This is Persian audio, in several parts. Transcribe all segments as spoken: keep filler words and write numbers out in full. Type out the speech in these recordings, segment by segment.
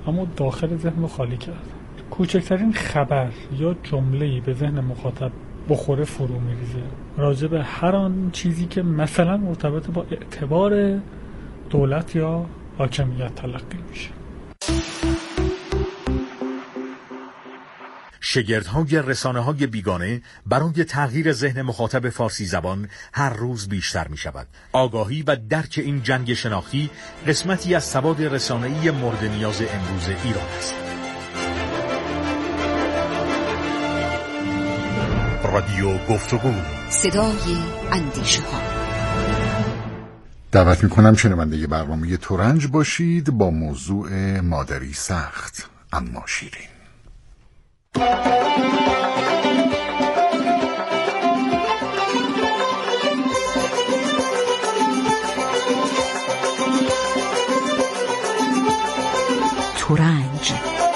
اما داخل ذهن رو خالی کرد. کوچکترین خبر یا جمله‌ای به ذهن مخاطب بخوره فرو میریزه راجع به هر آن چیزی که مثلا مرتبط با اعتبار دولت یا حاکمیت تلقی میشه. شگردهای رسانه‌های بیگانه برای تغییر ذهن مخاطب فارسی زبان هر روز بیشتر می شود. آگاهی و درک این جنگ شناختی قسمتی از سواد رسانه‌ای مورد نیاز امروز ایران است. رادیو گفتگو، صدای اندیشه ها. دعوت میکنم شنونده برنامه ترنج باشید با موضوع مادری سخت اما شیرین. ترنج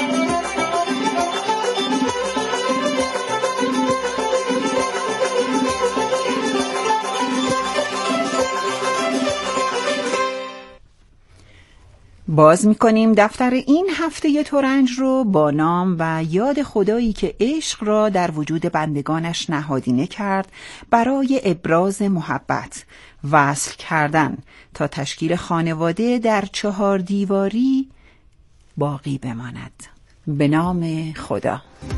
باز می‌کنیم دفتر این هفته ترنج رو با نام و یاد خدایی که عشق را در وجود بندگانش نهادینه کرد برای ابراز محبت وصل کردن تا تشکیل خانواده در چهار دیواری باقی بماند. به نام خدا.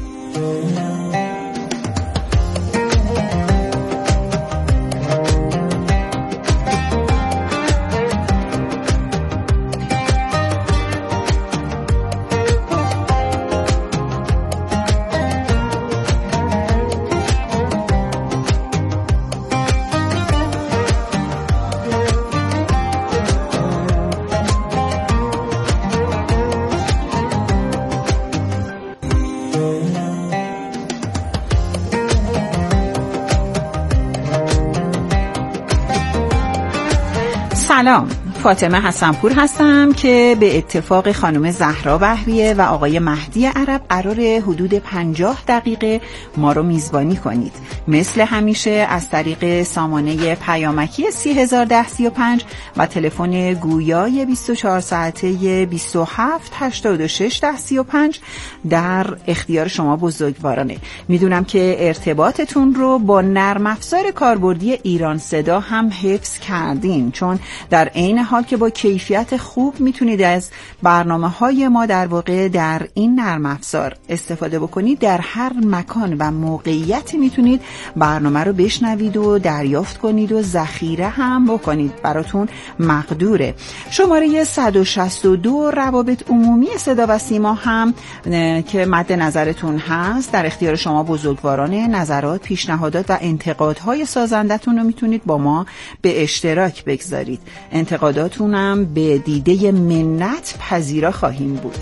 سلام، فاطمه حسنپور هستم که به اتفاق خانم زهرا بهریه و آقای مهدی عرب قرار حدود پنجاه دقیقه ما رو میزبانی کنید. مثل همیشه از طریق سامانه پیامکی سی هزار و ده سی و پنج و تلفن گویای بیست و چهار ساعته بیست و هفت هشتاد و شش ده سی و پنج در اختیار شما بزرگوارانه. میدونم که ارتباطتون رو با نرم افزار کاربردی ایران صدا هم حفظ کردین، چون در عین حال که با کیفیت خوب میتونید از برنامه‌های ما در واقع در این نرم افزار استفاده بکنید، در هر مکان و موقعیتی میتونید برنامه رو بشنوید و دریافت کنید و ذخیره هم بکنید. براتون مقدوره. شماره صد و شصت و دو روابط عمومی صدا و سیما هم که مد نظرتون هست در اختیار شما بزرگوارانه. نظرات، پیشنهادات و انتقادهای سازندتون رو میتونید با ما به اشتراک بگذارید. انتقاداتونم به دیده منت پذیرا خواهیم بود.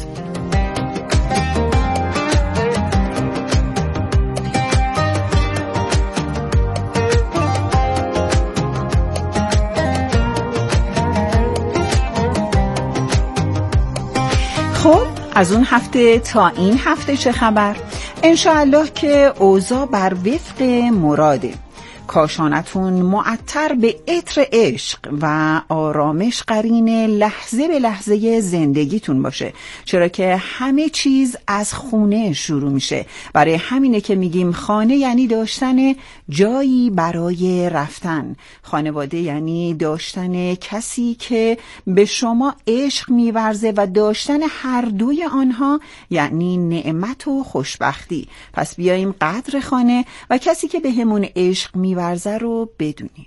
خب از اون هفته تا این هفته چه خبر؟ انشاءالله که اوضاع بر وفق مراده. کاشانتون معطر به عطر عشق و آرامش قرین لحظه به لحظه زندگیتون باشه، چرا که همه چیز از خونه شروع میشه. برای همینه که میگیم خانه یعنی داشتن جایی برای رفتن. خانواده یعنی داشتن کسی که به شما عشق میورزه و داشتن هر دوی آنها یعنی نعمت و خوشبختی. پس بیاییم قدر خانه و کسی که به همون عشق میورزه رو بدونیم.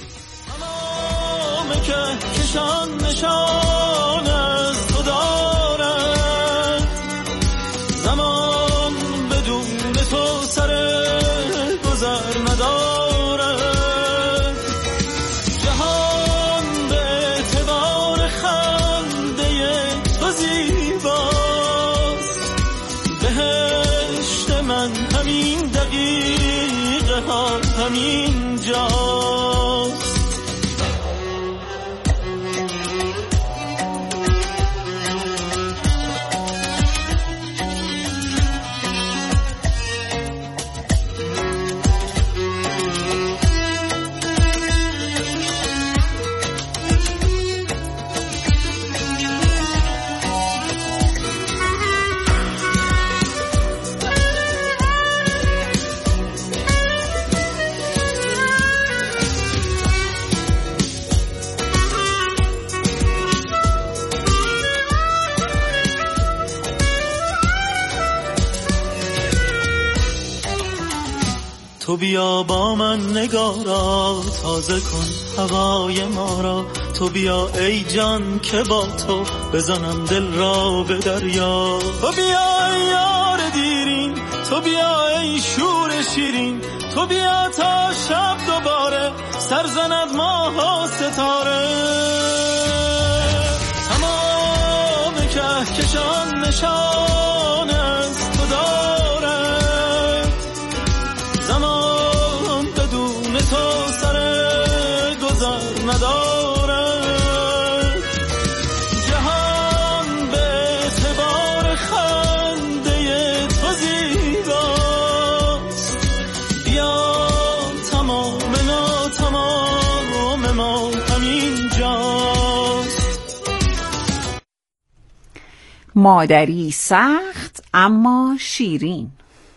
تمام که کشان نشان از تو دارد، زمان بدون تو سر گذر ندارد. جهان به اعتبار خنده تو زیباست. بهشت من همین دقیقه ها همین جاست. تو بیا با من نگارا، تازه کن هوای ما را. تو بیا ای جان که با تو بزنم دل را به دریا. تو بیا ای یار دیرین، تو بیا ای شور شیرین. تو بیا تا شب دوباره سر زند ماه و ستاره. تمام کهکشان نشان از تو داره، زمان بدون تو سر گذر نداره. جهان به اعتبار خنده تو زیباست. بیا تمام ناتمام ما همین جاست. مادری سخت اما شیرین.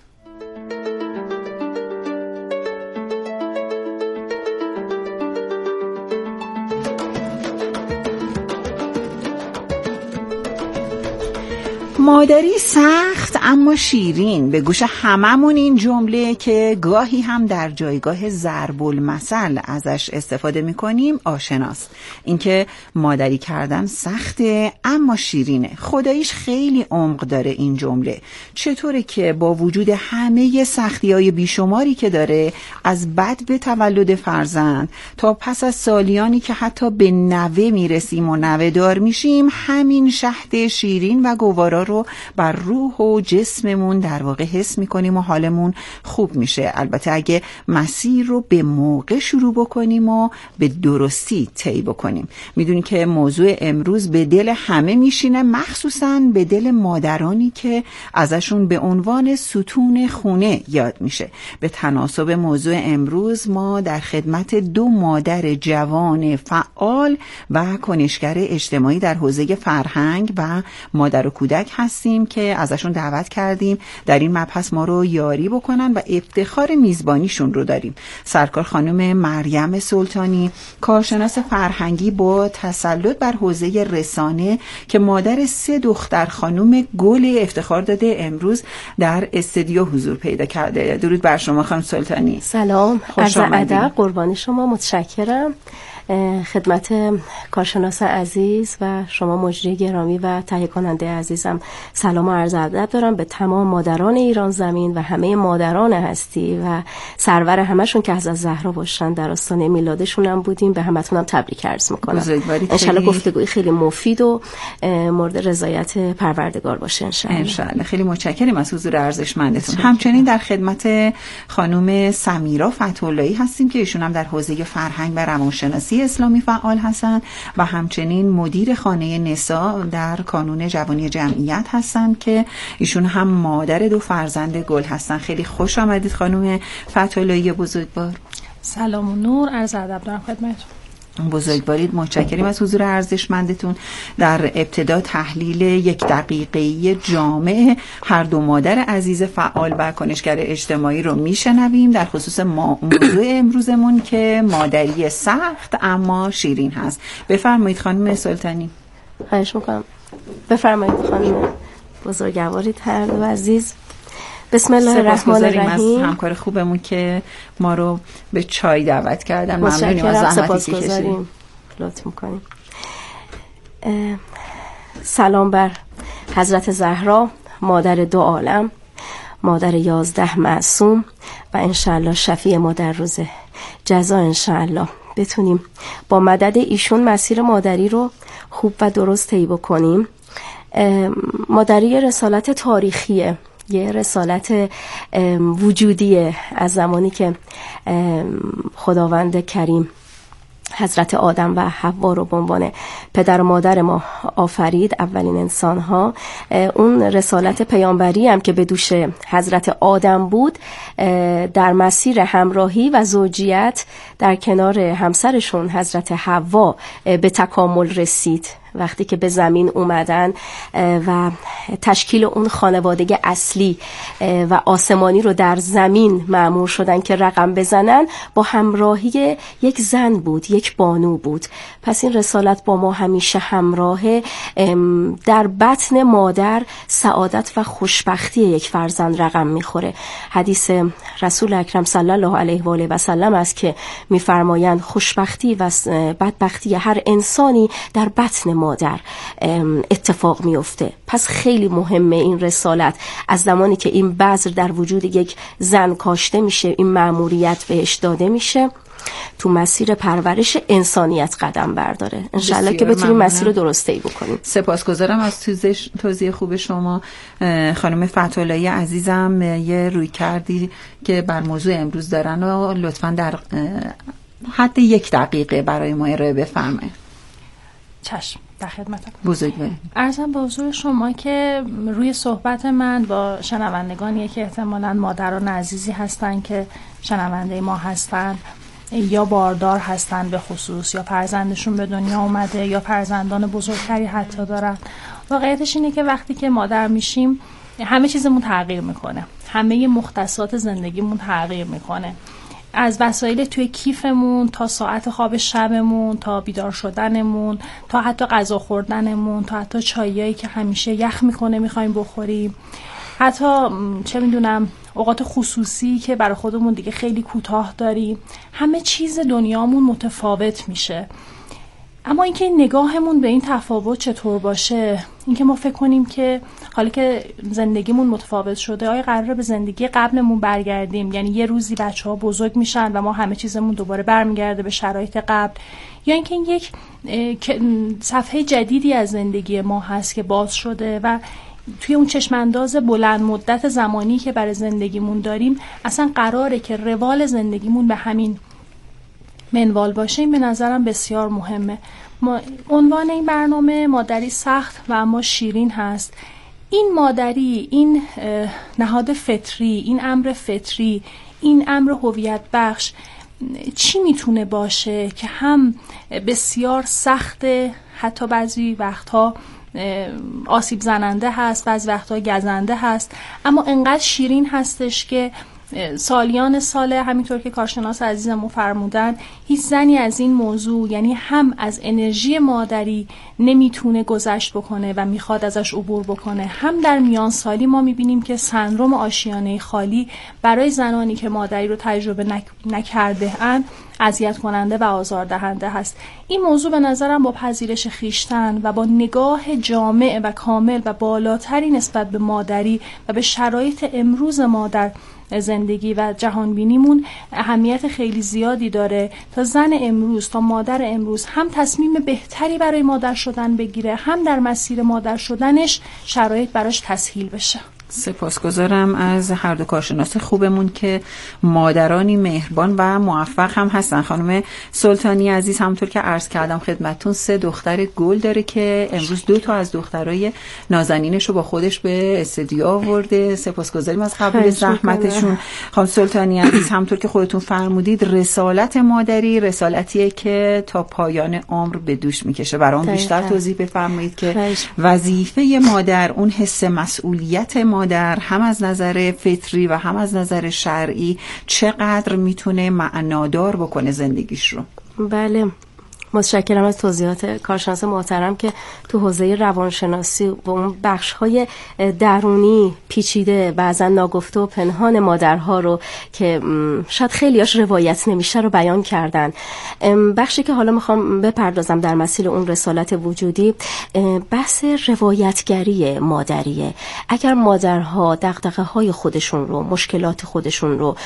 مادری سخت اما شیرین، به گوش هممون این جمله که گاهی هم در جایگاه ضرب المثل ازش استفاده میکنیم آشناست. اینکه مادری کردن سخته اما شیرینه. خداییش خیلی عمق داره این جمله. چطوره که با وجود همه سختی‌های بیشماری که داره، از بد به تولد فرزند تا پس از سالیانی که حتی به نوه میرسیم و نوه دار میشیم، همین شهد شیرین و گوارا رو بر روح و جسممون در واقع حس میکنیم و حالمون خوب میشه. البته اگه مسیر رو به موقع شروع بکنیم و به درستی طی بکنیم. میدونی که موضوع امروز به دل همه میشینه، مخصوصاً به دل مادرانی که ازشون به عنوان ستون خونه یاد میشه. به تناسب موضوع امروز ما در خدمت دو مادر جوان فعال و کنشگر اجتماعی در حوزه فرهنگ و مادر و کودک هستیم که ازشون دعوت کردیم در این مبحث ما رو یاری بکنن و افتخار میزبانیشون رو داریم. سرکار خانم مریم سلطانی، کارشناس فرهنگی با تسلط بر حوزه رسانه که مادر سه دختر خانم گل افتخار داده، امروز در استودیو حضور پیدا کرده. درود بر شما خانم سلطانی. سلام، عرض ادب، قربانی شما، متشکرم. خدمت کارشناس عزیز و شما مجری گرامی و تهیه کننده عزیزم سلام و عرض ادب دارم به تمام مادران ایران زمین و همه مادران هستی و سرور همشون که حضرت زهرا باشن. در آستانه میلادشون هم بودیم، به همتونم تبریک عرض میکنم. ان شاء الله گفتگوی خیلی مفید و مورد رضایت پروردگار باشه ان شاء الله. ان شاء الله. خیلی متشکرم از حضور ارزشمندتون. همچنین در خدمت خانم سمیرا فتح‌اللهی هستیم که ایشون هم در حوزه فرهنگ و روانشناسی اسلامی فعال هستند و همچنین مدیر خانه نساء در کانون جوانی جمعیت هستند که ایشون هم مادر دو فرزند گل هستند. خیلی خوش آمدید خانم فتح‌اللهی بزرگوار. سلام و نور، عرض ادب دارم خدمتتون. بزرگوارید، متشکرم از حضور ارزشمندتون. در ابتدا تحلیل یک دقیقه‌ای جامع هر دو مادر عزیز فعال و کنشگر اجتماعی رو میشنویم در خصوص موضوع امروزمون که مادری سخت اما شیرین هست. بفرمایید خانم سلطانی. خواهش میکنم. بفرمایید خانم بزرگوارید هر دو عزیز. بسم الله الرحمن الرحیم. از همکار خوبمون که ما رو به چای دعوت کردن. ممنونیم از زحمتی که کشیدین. لطف میکنیم. سلام بر حضرت زهرا، مادر دو عالم، مادر یازده معصوم و انشالله شفیع ما در روز جزا. انشالله بتونیم با مدد ایشون مسیر مادری رو خوب و درست طی بکنیم. مادری رسالت تاریخیه، یه رسالت وجودیه. از زمانی که خداوند کریم حضرت آدم و حوا رو به عنوان پدر و مادر ما آفرید، اولین انسان ها، اون رسالت پیامبری هم که به دوش حضرت آدم بود در مسیر همراهی و زوجیت در کنار همسرشون حضرت حوا به تکامل رسید وقتی که به زمین اومدن و تشکیل اون خانواده اصلی و آسمانی رو در زمین مأمور شدن که رقم بزنن، با همراهی یک زن بود، یک بانو بود. پس این رسالت با ما همیشه همراهه. در بطن مادر سعادت و خوشبختی یک فرزند رقم میخوره. حدیث رسول اکرم صلی الله علیه و آله و سلم است که میفرمایند خوشبختی و بدبختی هر انسانی در بطن مادر اتفاق میفته. پس خیلی مهمه این رسالت. از زمانی که این بذر در وجود یک زن کاشته میشه، این مأموریت بهش داده میشه، تو مسیر پرورش انسانیت قدم برداره. انشالله که بتونیم مسیر درسته‌ای بکنیم. سپاسگزارم از توضیح خوب شما. خانم فتح‌اللهی عزیزم یه روی کردی که بر موضوع امروز دارن و لطفاً در حد یک دقیقه برای ما ارائه بفرمایید. چشم، در خدمتم. بزرگوار. عرضم به حضور شما که روی صحبت من با شنوندگانی که احتمالاً مادران عزیزی هستن که شنونده ما هستن، یا باردار هستن به خصوص، یا فرزندشون به دنیا اومده، یا فرزندان بزرگتری حتی دارن. واقعیتش اینه که وقتی که مادر میشیم همه چیزمون تغییر میکنه، همه مختصات زندگیمون تغییر میکنه، از وسایل توی کیفمون تا ساعت خواب شبمون، تا بیدار شدنمون، تا حتی غذا خوردنمون، تا حتی چایایی که همیشه یخ میکنه میخوایم بخوریم، حتی چه میدونم اوقات خصوصی که برای خودمون دیگه خیلی کوتاه داریم. همه چیز دنیامون متفاوت میشه. اما اینکه نگاهمون به این تفاوت چطور باشه، اینکه ما فکر کنیم که حالا که زندگیمون متفاوت شده آیا قراره به زندگی قبلمون برگردیم، یعنی یه روزی بچه‌ها بزرگ میشن و ما همه چیزمون دوباره برمیگرده به شرایط قبل، یا اینکه این یک صفحه جدیدی از زندگی ما هست که باز شده و توی اون چشمانداز بلند مدت زمانی که برای زندگیمون داریم اصلا قراره که روال زندگیمون به همین منوال باشه. این به نظرم بسیار مهمه. ما عنوان این برنامه مادری سخت و اما شیرین هست. این مادری، این نهاد فطری، این امر فطری، این امر هویت بخش چی میتونه باشه که هم بسیار سخته، حتی بعضی وقتها آسیب زننده هست، بعضی وقتها گزنده هست، اما انقدر شیرین هستش که سالیان ساله، همینطور که کارشناس عزیزمون فرمودن، هیچ زنی از این موضوع، یعنی هم از انرژی مادری نمیتونه گذشت بکنه و میخواد ازش عبور بکنه، هم در میان سالی ما میبینیم که سندرم آشیانه خالی برای زنانی که مادری رو تجربه نک... نکرده اند اذیت کننده و آزاردهنده هست. این موضوع به نظرم با پذیرش خویشتن و با نگاه جامع و کامل و بالاتری نسبت به مادری و به شرایط امروز ما در زندگی و جهانبینیمون اهمیت خیلی زیادی داره تا زن امروز، تا مادر امروز هم تصمیم بهتری برای مادر شدن بگیره، هم در مسیر مادر شدنش شرایط براش تسهیل بشه. سپاسگزارم از هر دو کارشناس خوبمون که مادرانی مهربان و موفق هم هستن. خانم سلطانی عزیز همونطور که عرض کردم خدمتتون سه دختر گل داره که امروز دو تا از دخترای نازنینش رو با خودش به استودیو آورده. سپاسگزاریم از قبول زحمتشون. خانم سلطانی عزیز همونطور که خودتون فرمودید رسالت مادری رسالتیه که تا پایان عمر به دوش میکشه. برام بیشتر توضیح بفرمایید که وظیفه مادر، اون حس مسئولیت مادر هم از نظر فطری و هم از نظر شرعی چقدر میتونه معنادار بکنه زندگیش رو. بله، متشکرم از توضیحات کارشناس محترم که تو حوزه روانشناسی و اون بخش‌های درونی پیچیده بعضا ناگفته و پنهان مادرها رو که شاید خیلیاش روایت نمیشه رو بیان کردن. بخشی که حالا میخوام بپردازم در مسیر اون رسالت وجودی بحث روایتگری مادریه. اگر مادرها دغدغه‌های خودشون رو، مشکلات خودشون رو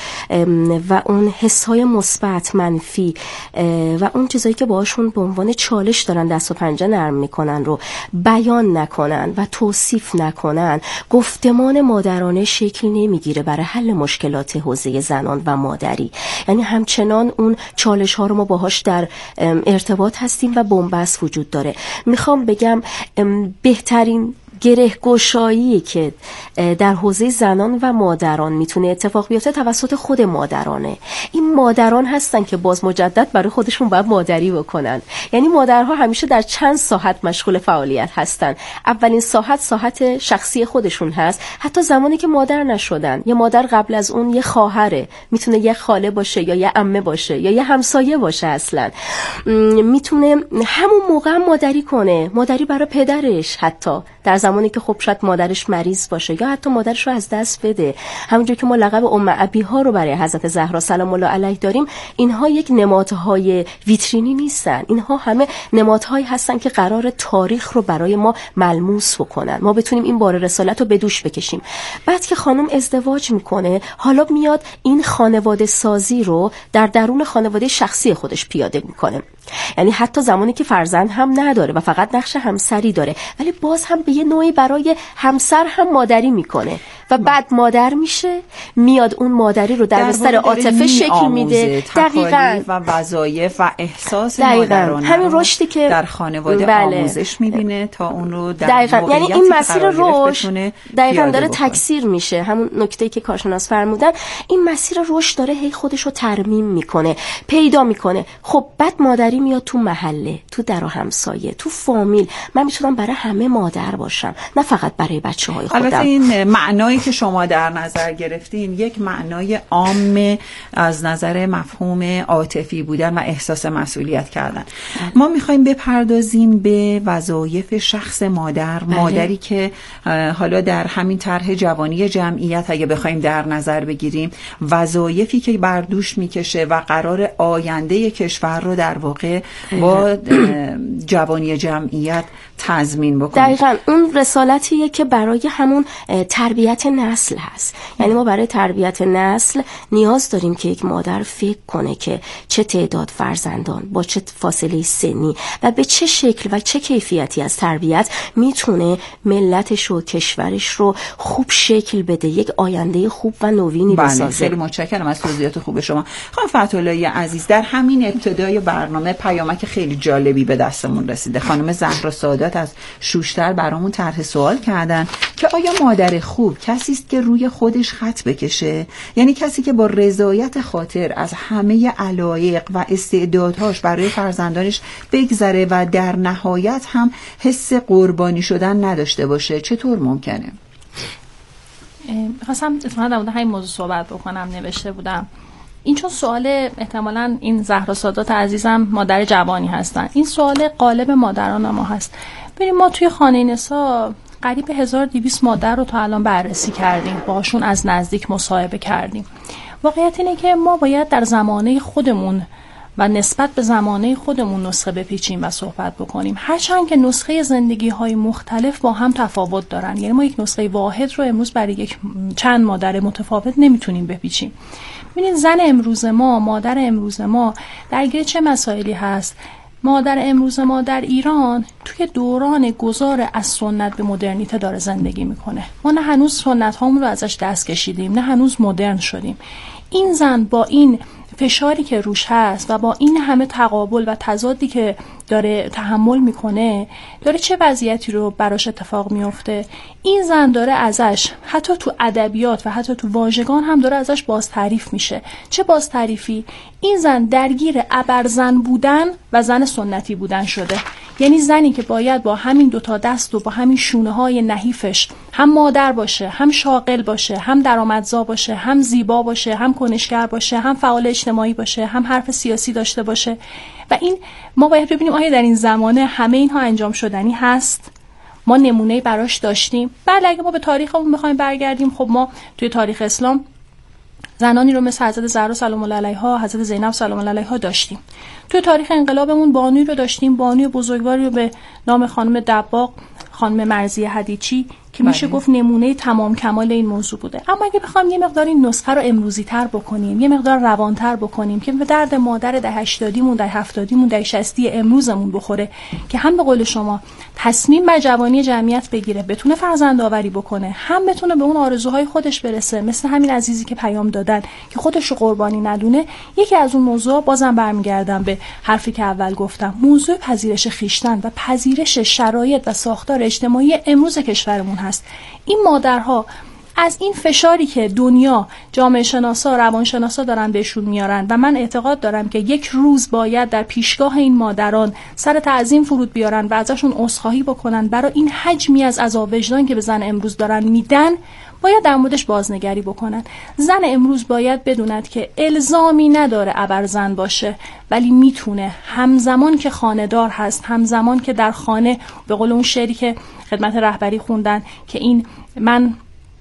و اون حس‌های مثبت، منفی و اون چیزایی که باهاش به عنوان چالش دارن دست و پنجه نرم میکنن رو بیان نکنن و توصیف نکنن، گفتمان مادرانه شکل نمیگیره برای حل مشکلات حوزه زنان و مادری. یعنی همچنان اون چالش ها رو ما باهاش در ارتباط هستیم و بنبست وجود داره. میخوام بگم بهترین گره گشایی که در حوزه زنان و مادران میتونه اتفاق بیفته توسط خود مادرانه. این مادران هستن که باز مجدد برای خودشون باید مادری بکنن. یعنی مادرها همیشه در چند ساحت مشغول فعالیت هستن. اولین ساحت ساحت شخصی خودشون هست، حتی زمانی که مادر نشدن. یه مادر قبل از اون یه خواهره، میتونه یه خاله باشه یا یه عمه باشه یا یه همسایه باشه، اصلا میتونه همون موقع هم مادری کنه، مادری برای پدرش، حتی در زمانی که خب شاید مادرش مریض باشه یا حتی مادرش رو از دست بده. همونجور که ما لقب ام ابیها رو برای حضرت زهرا سلام الله علیها داریم، اینها یک نمادهای ویترینی نیستن، اینها همه نمادهایی هستن که قرار تاریخ رو برای ما ملموس بکنن، ما بتونیم این بار رسالت رو به دوش بکشیم. بعد که خانم ازدواج میکنه، حالا میاد این خانواده سازی رو در درون خانواده شخصی خودش پیاده میکنه. یعنی حتی زمانی که فرزند هم نداره و فقط نقش همسری داره، ولی باز هم به یه نوعی برای همسر هم مادری میکنه و بعد مادر میشه، میاد اون مادری رو در بستر عاطفه شکل میده. دقیقاً. و وظایف و احساس دقیقاً. مادرانه همین رشدی که در خانواده بله. آموزش میبینه تا اون رو در دقیقاً. یعنی این مسیر رشد دقیقاً داره بکنه. تکثیر میشه. همون نکته‌ای که کارشناس فرمودن، این مسیر رشد داره هی خودش رو ترمیم میکنه، پیدا میکنه. خب بعد مادری میاد تو محله، تو در و همسایه، تو فامیل. من میتونم برای همه مادر باشم، نه فقط برای بچه‌های خودم. البته این معنایی که شما در نظر گرفتین یک معنای عام از نظر مفهوم عاطفی بودن و احساس مسئولیت کردن. ما میخوایم بپردازیم به وظایف شخص مادر، مادری که حالا در همین طرح جوانی جمعیت اگه بخوایم در نظر بگیریم، وظایفی که بر دوش میکشه و قرار آینده کشور رو در واقع با جوانی جمعیت تضمین بکنه. دقیقاً اون رسالتیه که برای همون تربیت نسل هست. یعنی ما برای تربیت نسل نیاز داریم که یک مادر فکر کنه که چه تعداد فرزندان با چه فاصله سنی و به چه شکل و چه کیفیتی از تربیت میتونه ملتش و کشورش رو خوب شکل بده، یک آینده خوب و نوینی بسازه. خیلی متشکرم از توضیحات خوب شما. خانم فتح‌اللهی عزیز، در همین ابتدای برنامه پیامک خیلی جالبی به دستمون رسیده. خانم زهرا سادات از شوشتر برامون طرح سوال کردن که آیا مادر خوب کسی است که روی خودش خط بکشه؟ یعنی کسی که با رضایت خاطر از همه علایق و استعدادهاش برای فرزندانش بگذره و در نهایت هم حس قربانی شدن نداشته باشه. چطور ممکنه؟ خواستم اتفاقا در مورد همین موضوع صحبت بکنم، نوشته بودم. این چون سوال احتمالاً این زهرا سادات عزیزم مادر جوانی هستن، این سوال قالب مادران ما هست. ببینیم ما توی خانه نسا قریب هزار و دویست مادر رو تا الان بررسی کردیم، باشون از نزدیک مصاحبه کردیم. واقعیت اینه که ما باید در زمانه خودمون و نسبت به زمانه خودمون نسخه بپیچیم و صحبت بکنیم، هرچند که نسخه زندگی‌های مختلف با هم تفاوت دارن. یعنی ما یک نسخه واحد رو امروز برای یک چند مادر متفاوت نمیتونیم بپیچیم. ببینید زن امروز ما، مادر امروز ما درگیر چه مسائلی هست؟ مادر امروز ما در ایران توی دوران گذار از سنت به مدرنیته داره زندگی میکنه. ما نه هنوز سنت هامون رو ازش دست کشیدیم، نه هنوز مدرن شدیم. این زن با این فشاری که روش هست و با این همه تقابل و تضادی که داره تحمل میکنه، داره چه وضعیتی رو براش اتفاق میفته؟ این زن داره ازش حتی تو ادبیات و حتی تو واژگان هم داره ازش باز تعریف میشه. چه باز تعریفی؟ این زن درگیر ابرزن بودن و زن سنتی بودن شده. یعنی زنی که باید با همین دوتا دست و با همین شونه های نحیفش هم مادر باشه، هم شاغل باشه، هم درآمدزا باشه، هم زیبا باشه، هم کنشگر باشه، هم فعال اجتماعی باشه، هم حرف سیاسی داشته باشه. و این ما باید ببینیم آیا در این زمانه همه اینها انجام شدنی هست؟ ما نمونه‌ای براش داشتیم؟ بله، اگه ما به تاریخمون بخوایم برگردیم، خب ما توی تاریخ اسلام زنانی رو مثل حضرت زهرا سلام الله علیها، حضرت زینب سلام الله علیها داشتیم. توی تاریخ انقلابمون بانوی رو داشتیم، بانوی بزرگواری رو به نام خانم دباغ، خانم مرضیه هدیچی، که میشه گفت نمونه تمام کمال این موضوع بوده. اما اگه بخوام یه مقدار این نسخه رو امروزی تر بکنیم، یه مقدار روانتر بکنیم که به درد مادر ده هشتادیمون، ده هفتادیمون، ده شصتی امروزمون بخوره، که هم به قول شما تصمیم بر جوانی جمعیت بگیره، بتونه فرزند آوری بکنه، هم بتونه به اون آرزوهای خودش برسه، مثل همین عزیزی که پیام دادن که خودش رو قربانی ندونه. یکی از اون موضوع، بازم برمیگردم به حرفی که اول گفتم، موضوع پذیرش خویشتن و پذیرش شرایط و ساختار اجتماعی امروز کشورمون هست. این مادرها از این فشاری که دنیا، جامعه شناسا، روانشناسا دارن بهشون میارن و من اعتقاد دارم که یک روز باید در پیشگاه این مادران سر تعظیم فرود بیارن و ازشون عذرخواهی بکنن برای این حجمی از عذاب وجدان که به زن امروز دارن میدن، باید در موردش بازنگری بکنن. زن امروز باید بدوند که الزامی نداره ابرزن باشه، ولی میتونه همزمان که خانه‌دار هست، همزمان که در خانه، به قول اون شعری که خدمت رهبری خوندن که این من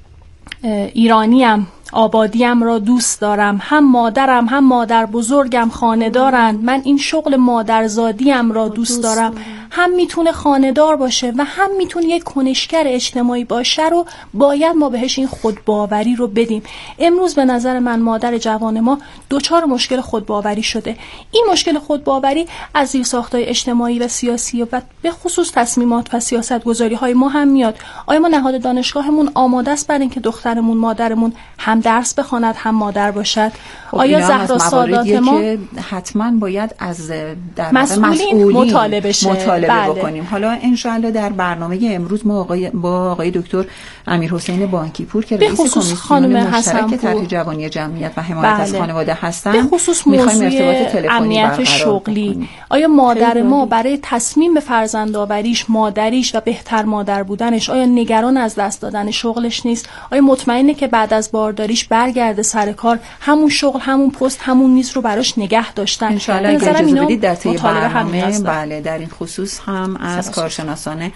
ایرانیم، آبادیم را دوست دارم، هم مادرم هم مادر بزرگم خانه دارند، من این شغل مادرزادیم را دوست دارم. هم میتونه خانه دار باشه و هم میتونه یک کنشگر اجتماعی باشه رو باید ما بهش این خودباوری رو بدیم. امروز به نظر من مادر جوان ما دوچار مشکل خودباوری شده. این مشکل خودباوری از زیرساخت‌های اجتماعی و سیاسی و به خصوص تصمیمات و سیاست‌گذاری‌های ما هم میاد. آیا ما نهاد دانشگاهمون آماده است برای اینکه دخترمون، مادرمون هم درس بخواند هم مادر باشد؟ آیا زهرا سادات ما که حتما باید از در مسئولین مطالبه شه مطالبه بله. بکنیم. حالا انشالله در برنامه امروز ما آقای با آقای دکتر امیرحسین بانکیپور که رئیس کمیسیون مشترک طرح جوانی جمعیت و حمایت بله. از خانواده هستند، به خصوص موضوع امنیت شغلی بکنیم. آیا مادر ما برای تصمیم به فرزندآوریش، مادریش و بهتر مادر بودنش، آیا نگران از دست دادن شغلش نیست؟ آیا مطمئنه که بعد از بارداریش برگرده سر کار، همون شغل، همون پست، همون میز رو براش نگه داشتن؟ انشالله اگه اجازه بدید در طی برنامه بله در این خصوص هم از کارشناسان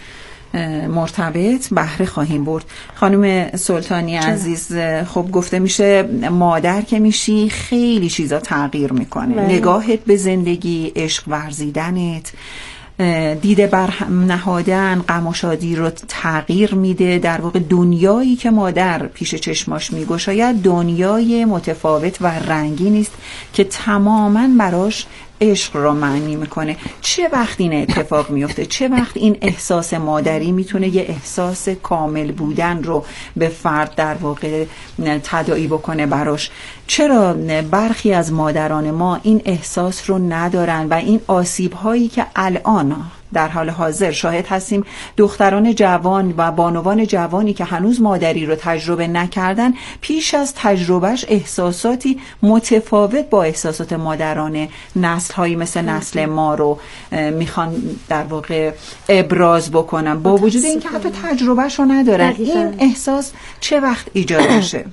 مرتبط بهره خواهیم برد. خانم سلطانی عزیز، خب گفته میشه مادر که میشی خیلی چیزا تغییر میکنه، بله. نگاهت به زندگی، عشق ورزیدنت، دیده بر نهادن، غم و شادی رو تغییر میده. در واقع دنیایی که مادر پیش چشماش میگشاید دنیای متفاوت و رنگی نیست که تماماً براش عشق را معنی میکنه. چه وقت این اتفاق میفته؟ چه وقت این احساس مادری میتونه یه احساس کامل بودن رو به فرد در واقع تداعی بکنه براش؟ چرا برخی از مادران ما این احساس رو ندارن و این آسیب هایی که الان در حال حاضر شاهد هستیم، دختران جوان و بانوان جوانی که هنوز مادری رو تجربه نکردن، پیش از تجربهش احساساتی متفاوت با احساسات مادران نسل هایی مثل نسل ما رو میخوان در واقع ابراز بکنن، با وجود اینکه حتی تجربهش رو ندارن. این احساس چه وقت ایجاد میشه؟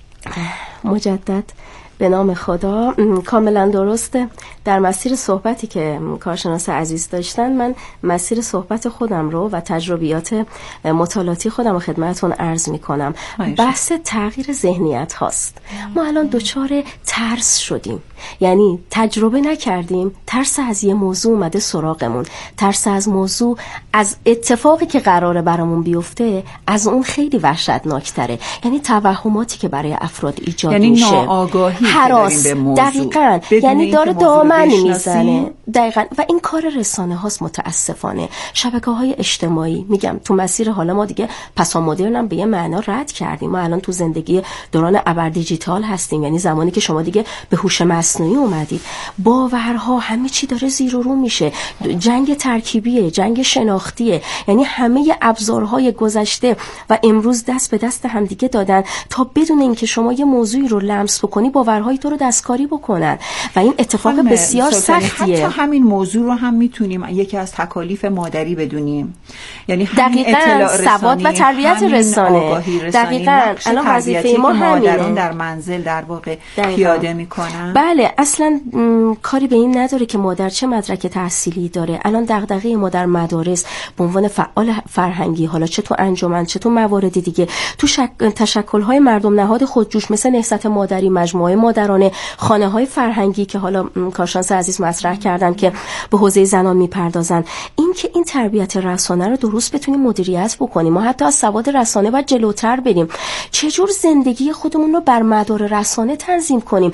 مجدد به نام خدا، کاملا درسته. در مسیر صحبتی که کارشناس عزیز داشتن، من مسیر صحبت خودم رو و تجربیات مطالعاتی خودم رو خدمتتون عرض می کنم. بحث تغییر ذهنیت هاست. ما الان دچار ترس شدیم، یعنی تجربه نکردیم، ترس از یه موضوع اومده سراغمون، ترس از موضوع، از اتفاقی که قراره برامون بیفته، از اون خیلی وحشتناکتره. یعنی توهماتی که برای افراد ایجاد یعنی میشه، ناآگاهی هراس، دقیقاً، یعنی داره دامنی میزنه دقیقاً. و این کار رسانه هاست متاسفانه، شبکه های اجتماعی. میگم تو مسیر حالا ما دیگه پسا مدرن هم به یه معنا رد کردیم، ما الان تو زندگی دوران ابر دیجیتال هستیم، یعنی زمانی که شما دیگه به هوش مصنوعی اومدید، باورها همه چی داره زیر و رو میشه، جنگ ترکیبیه، جنگ شناختیه، یعنی همه ابزارهای گذشته و امروز دست به دست هم دیگه دادن تا بدون اینکه شما یه موضوعی رو لمس بکنی باورهای تو رو دستکاری بکنن و این اتفاق بسیار سختیه. حتی همین موضوع رو هم میتونیم یکی از تکالیف مادری بدونیم، یعنی همین اطلاع رسانی، سواد و تربیت رسانه. دقیقاً الان وظیفه ما مادران در منزل در واقع پیاده میکنن. بله، اصلا م، کاری به این نداره که مادر چه مدرک تحصیلی داره. الان دغدغه ما در مدارس به عنوان فعال فرهنگی، حالا چه تو انجمن چه تو موارد دیگه، تو شک... تشکل‌های مردم نهاد خودجوش مثل نهضت مادری، مجموعه مادرانه، خانه‌های فرهنگی که حالا کارشناس عزیز مطرح کردن که به حوزه زنان میپردازن، این که این تربیت رسانه رو درست بتونیم مدیریت بکنیم. ما حتی از سواد رسانه باید جلوتر بریم. چجور زندگی خودمون رو بر مدار رسانه تنظیم کنیم،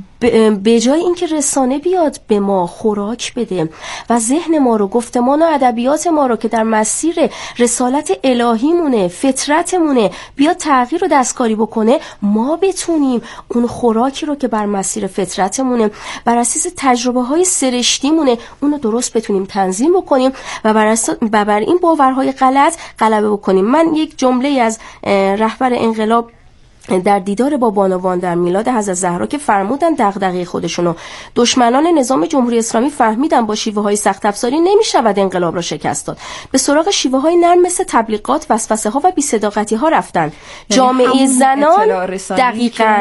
به جای اینکه رسانه بیاد به ما خوراک بده و ذهن ما رو، گفتمان و ادبیات ما رو که در مسیر رسالت الهیمونه، فطرتمونه، بیاد تغییر و دستکاری بکنه، ما بتونیم اون خوراکی رو که بر مسیر فطرتمونه، بر اساس تجربه های سرشتیمونه، اون رو درست بتونیم تنظیم بکنیم و بر, اساس و بر این باورهای غلط غلبه بکنیم. من یک جمله از رهبر انقلاب در دیدار با بانوان در میلاد حضرت زهرا که فرمودن دغدغه خودشونو دشمنان نظام جمهوری اسلامی فهمیدن با شیوه های سخت افزاری نمیشود انقلاب را شکست داد، به سراغ شیوه های نرم مثل تبلیغات، وسوسه ها و بی‌صداقتی ها رفتن. جامعه زنان دقیقاً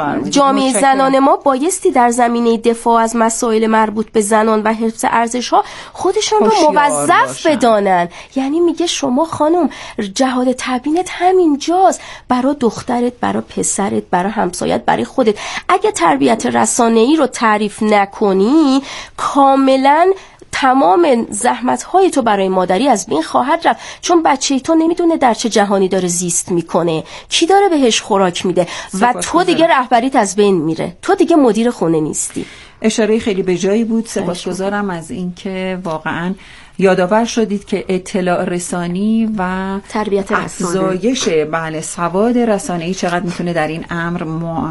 جامعه زنان ما بایستی در زمینه دفاع از مسائل مربوط به زنان و حفظ ارزش ها خودشون رو موظف بدانن. یعنی میگه شما خانم جهاد تبیینت همینجاست، برای دخترت، برای پسرت، برای همسایت، برای خودت. اگه تربیت رسانه‌ای رو تعریف نکنی، کاملا تمام زحمت‌های تو برای مادری از بین خواهد رفت، چون بچه تو نمیدونه در چه جهانی داره زیست میکنه، کی داره بهش خوراک میده و تو دیگه رهبریت از بین میره، تو دیگه مدیر خونه نیستی. اشاره خیلی به جایی بود. سپاسگزارم از اینکه واقعاً یادآور شدید که اطلاع رسانی و تربیت افزایش بله سواد رسانه‌ای چقدر میتونه در این امر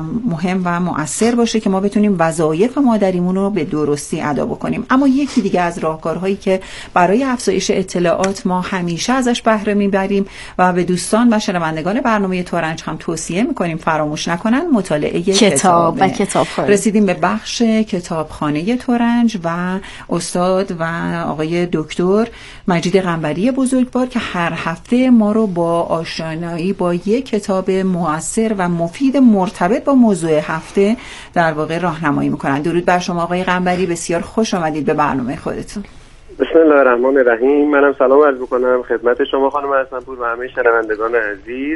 مهم و مؤثر باشه که ما بتونیم وظایف مادریمون رو به درستی ادا بکنیم. اما یکی دیگه از راهکارهایی که برای افزایش اطلاعات ما همیشه ازش بهره میبریم و به دوستان و شنوندگان برنامه ترنج هم توصیه میکنیم فراموش نکنن، مطالعه کتاب و کتابخانه. رسیدیم به بخش کتابخانه ترنج و استاد و آقای دکتر مجید قنبری بزرگوار که هر هفته ما رو با آشنایی با یک کتاب مؤثر و مفید مرتبط با موضوع هفته در واقع راهنمایی میکنن. درود بر شما آقای قنبری، بسیار خوش آمدید به برنامه خودتون. بسم الله الرحمن الرحیم. منم سلام عرض میکنم خدمت شما خانم حسن‌پور و همه شنوندگان عزیز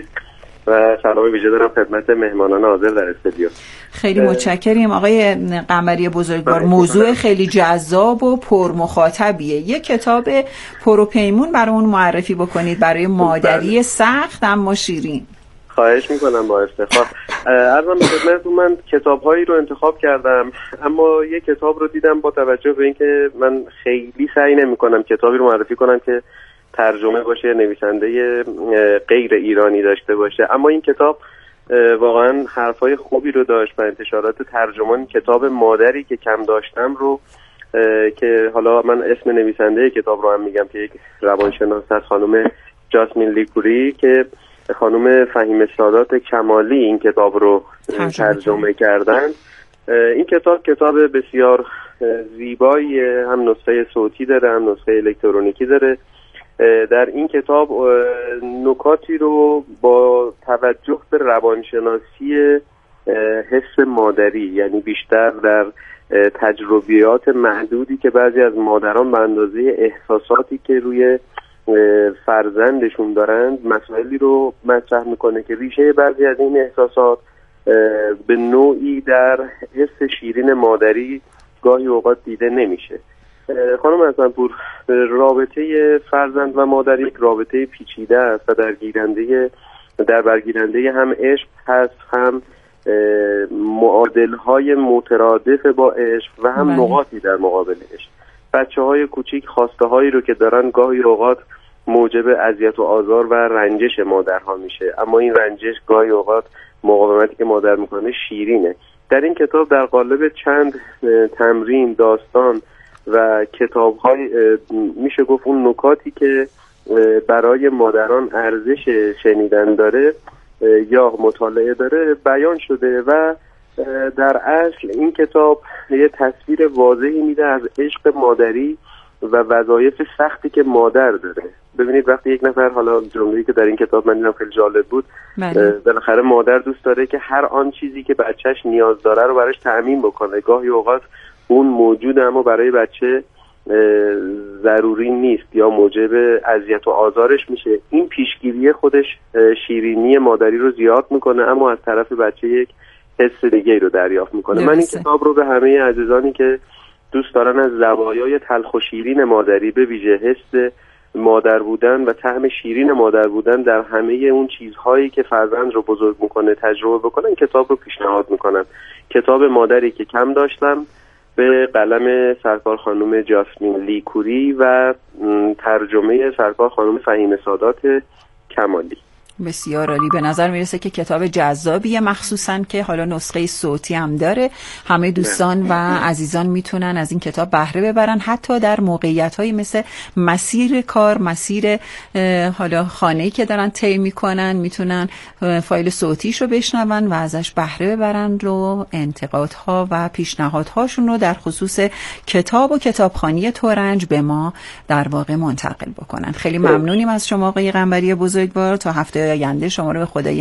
و سلام ویژه دارم خدمت مهمانان حاضر در استودیو. خیلی متشکریم آقای قنبری بزرگوار. موضوع خیلی جذاب و پر مخاطبیه. یک کتاب پروپیمون برامون معرفی بکنید برای مادری سخت اما شیرین. خواهش میکنم با افتخار. عرضم به خدمتتون من کتاب‌هایی رو انتخاب کردم، اما یک کتاب رو دیدم با توجه به اینکه من خیلی سعی نمی‌کنم کتابی رو معرفی کنم که ترجمه باشه، نویسنده غیر ایرانی داشته باشه، اما این کتاب واقعا حرفای خوبی رو داشت و انتشارات ترجمان کتاب مادری که کم داشتم رو که حالا من اسم نویسنده کتاب رو هم میگم که یک روانشناس هست، خانم جاسمین لیکوری، که خانم فهیم سادات کمالی این کتاب رو ترجمه, ترجمه کردن. این کتاب کتاب بسیار زیبایی، هم نسخه صوتی داره هم نسخه الکترونیکی داره. در این کتاب نکاتی رو با توجه به روانشناسی حس مادری، یعنی بیشتر در تجربیات محدودی که بعضی از مادران به اندازه احساساتی که روی فرزندشون دارند، مسائلی رو مطرح میکنه که ریشه بعضی از این احساسات به نوعی در حس شیرین مادری گاهی اوقات دیده نمیشه. خانم حسن‌پور، رابطه فرزند و مادر یک رابطه پیچیده است و در گیرنده در برگیرنده هم عشق هست، هم معادل‌های مترادف با عشق و هم نقاطی در مقابل عشق. بچه‌های کوچیک خواسته هایی رو که دارن گاهی اوقات موجب اذیت و آزار و رنجش مادرها میشه، اما این رنجش گاهی اوقات مقاومتی که مادر میکنه شیرینه. در این کتاب در قالب چند تمرین، داستان و کتاب‌های میشه گفت اون نکاتی که برای مادران ارزش شنیدن داره یا مطالعه داره بیان شده و در اصل این کتاب یه تصویر واضحی میده از عشق مادری و وظایف سختی که مادر داره. ببینید وقتی یک نفر، حالا جمله‌ای که در این کتاب من دیدم خیلی جالب بود، بالاخره مادر دوست داره که هر آن چیزی که بچهش نیاز داره رو براش تأمین بکنه. گاهی اوقات اون موجود اما برای بچه ضروری نیست یا موجب اذیت و آزارش میشه. این پیشگیری خودش شیرینی مادری رو زیاد میکنه، اما از طرف بچه یک حس دیگه رو دریافت میکنه. من این کتاب رو به همه عزیزانی که دوست دارن از زوایای تلخ و شیرین مادری، به ویژه حس مادر بودن و طعم شیرین مادر بودن در همه اون چیزهایی که فرزند رو بزرگ میکنه تجربه بکنن، کتاب رو پیشنهاد میکنن. کتاب مادری که کم داشتم به قلم سرکار خانم جاسمین لیکوری و ترجمه سرکار خانم فهیم سادات کمالی. بسیار عالی. به نظر میرسه که کتاب جذابیه، مخصوصا که حالا نسخه صوتی هم داره. همه دوستان و عزیزان میتونن از این کتاب بهره ببرن، حتی در موقعیت‌هایی مثل مسیر کار، مسیر حالا خانه‌ای که دارن طی میکنن، میتونن فایل صوتیش رو بشنون و ازش بهره ببرن رو انتقادها و پیشنهادهاشون رو در خصوص کتاب و کتابخوانی ترنج به ما در واقع منتقل بکنن. خیلی ممنونیم از شما آقای قنبری بزرگوار. تا هفته آینده شما رو به خدای